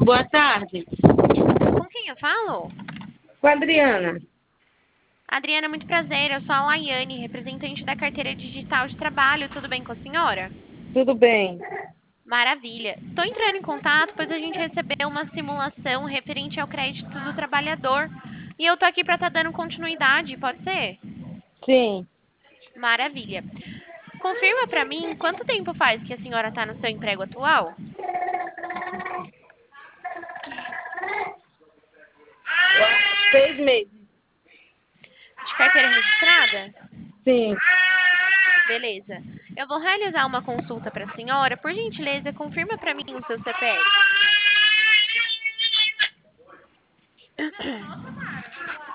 Boa tarde. Com quem eu falo? Com a Adriana. Adriana, muito prazer. Eu sou a Laiane, representante da carteira digital de trabalho. Tudo bem com a senhora? Tudo bem? Maravilha. Estou entrando em contato, pois a gente recebeu uma simulação referente ao crédito do trabalhador. E eu tô aqui para estar dando continuidade, pode ser? Sim. Maravilha. Confirma para mim quanto tempo faz que a senhora está no seu emprego atual? 6 meses. De carteira registrada? Sim. Beleza. Eu vou realizar uma consulta para a senhora. Por gentileza, confirma para mim o seu CPF.